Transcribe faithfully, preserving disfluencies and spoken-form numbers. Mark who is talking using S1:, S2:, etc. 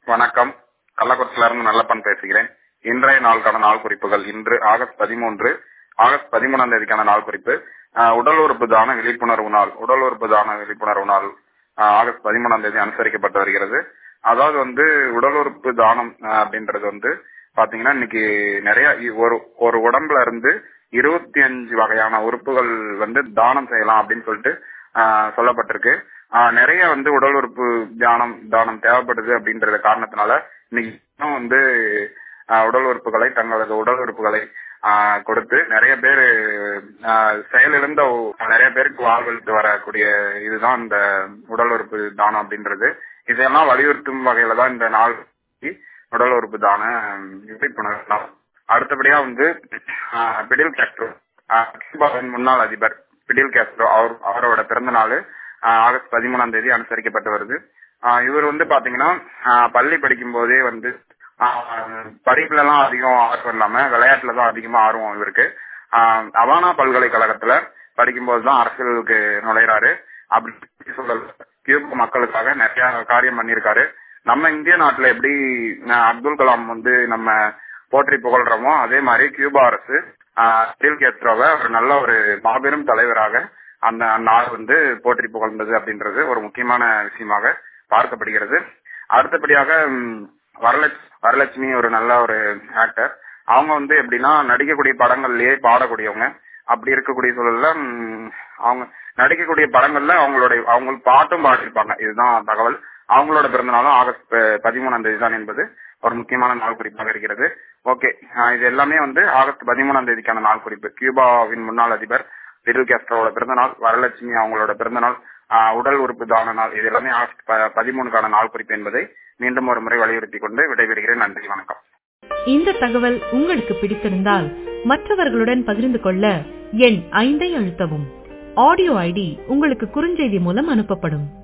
S1: வணக்கம். கள்ளக்குறிச்சியில இருந்து நல்லப்பன் பேசுகிறேன். இன்றைய நாளுக்கான நாள் குறிப்புகள். இன்று ஆகஸ்ட் பதிமூன்று ஆகஸ்ட் பதிமூணாம் தேதிக்கான நாள் குறிப்பு. ஆஹ் உடல் உறுப்பு தான விழிப்புணர்வு நாள். உடல் உறுப்பு தான விழிப்புணர்வு நாள் ஆஹ் ஆகஸ்ட் பதிமூணாம் தேதி அனுசரிக்கப்பட்டு வருகிறது. அதாவது வந்து உடல் உறுப்பு தானம் ஆஹ் அப்படின்றது வந்து பாத்தீங்கன்னா இன்னைக்கு நிறைய இ- ஒரு ஒரு உடம்புல இருந்து இருபத்தி அஞ்சு வகையான உறுப்புகள் வந்து தானம் செய்யலாம் அப்படின்னு சொல்லிட்டு ஆஹ் சொல்லப்பட்டிருக்கு. ஆஹ் நிறைய வந்து உடல் உறுப்பு தானம் தானம் தேவைப்படுது அப்படின்ற காரணத்தினால இன்னைக்கு இன்னும் வந்து ஆஹ் உடல் உறுப்புகளை தங்களது உடல் உறுப்புகளை ஆஹ் கொடுத்து நிறைய பேர் செயலிழந்த ஒ- நிறைய பேருக்கு வாழ்வளித்து வரக்கூடிய இதுதான் இந்த உடல் உறுப்பு தானம் அப்படின்றது. இதெல்லாம் வலியுறுத்தும் வகையில தான் இந்த நாள் உடல் உறுப்பு தான விழிப்புணர்வு நாள். அடுத்தபடியா வந்து ஆஹ் பிடில் கேஸ்ட்ரோ ஆஹ் கியூபாவின் முன்னாள் அதிபர் பிடில் கேஸ்ட்ரோ அவர் அவரோட பிறந்த நாள் ஆஹ் ஆகஸ்ட் பதிமூணாம் தேதி அனுசரிக்கப்பட்டு வருது. ஆஹ் இவர் வந்து பாத்தீங்கன்னா ஆஹ் பள்ளி படிக்கும் போதே வந்து ஆஹ் படிப்புல எல்லாம் அதிகம் ஆர்வம் இல்லாம விளையாட்டுல தான் அதிகமா ஆர்வம் இவருக்கு. ஆஹ் அவானா பல்கலைக்கழகத்துல படிக்கும்போது தான் அரசியலுக்கு நுழைறாரு. அப்படி சூழல் கியூபா மக்களுக்காக நிறைய காரியம் பண்ணியிருக்காரு. நம்ம இந்திய நாட்டுல எப்படி ஆஹ் அப்துல் கலாம் வந்து நம்ம போற்றி புகழ்றோமோ அதே மாதிரி கியூபா அரசு ஆஹ் பிடில் கேஸ்ட்ரோவை ஒரு நல்ல ஒரு மாபெரும் தலைவராக அந்த நாள் வந்து போற்றி புகழ்ந்தது அப்படின்றது ஒரு முக்கியமான விஷயமாக பார்க்கப்படுகிறது. அடுத்தபடியாக ம், வரலட்சுமி வரலட்சுமி ஒரு நல்ல ஒரு ஆக்டர். அவங்க வந்து எப்படின்னா நடிக்கக்கூடிய படங்கள்லயே பாடக்கூடியவங்க. அப்படி இருக்கக்கூடிய சூழல்ல ம், அவங்க நடிக்கக்கூடிய படங்கள்ல அவங்களுடைய அவங்க பாட்டும் பாடிருப்பாங்க. இதுதான் தகவல். அவங்களோட பிறந்தநாளும் ஆகஸ்ட் ப- பதிமூணாம் தேதி தான் என்பது ஒரு முக்கியமான நாள் குறிப்பாக இருக்கிறது. ஓகே, இது எல்லாமே வந்து ஆகஸ்ட் பதிமூணாம் தேதிக்கான நாள் குறிப்பு. கியூபாவின் முன்னாள் அதிபர் பிடில் கேஸ்ட்ரோவோட பிறந்த நாள், வரலட்சுமி அவங்களோட பிறந்த நாள், ஆஹ் உடல் உறுப்பு தான நாள், இது எல்லாமே ஆகஸ்ட் ப- பதிமூணுக்கான நாள் குறிப்பு என்பதை மீண்டும் ஒரு முறை வலியுறுத்தி கொண்டு விடைபெறுகிறேன். நன்றி, வணக்கம்.
S2: இந்த தகவல் உங்களுக்கு பிடித்திருந்தால் மற்றவர்களுடன் பகிர்ந்து கொள்ள எண் ஐந்தை அழுத்தவும். ஆடியோ ஐடி உங்களுக்கு குறுஞ்செய்தி மூலம் அனுப்பப்படும்.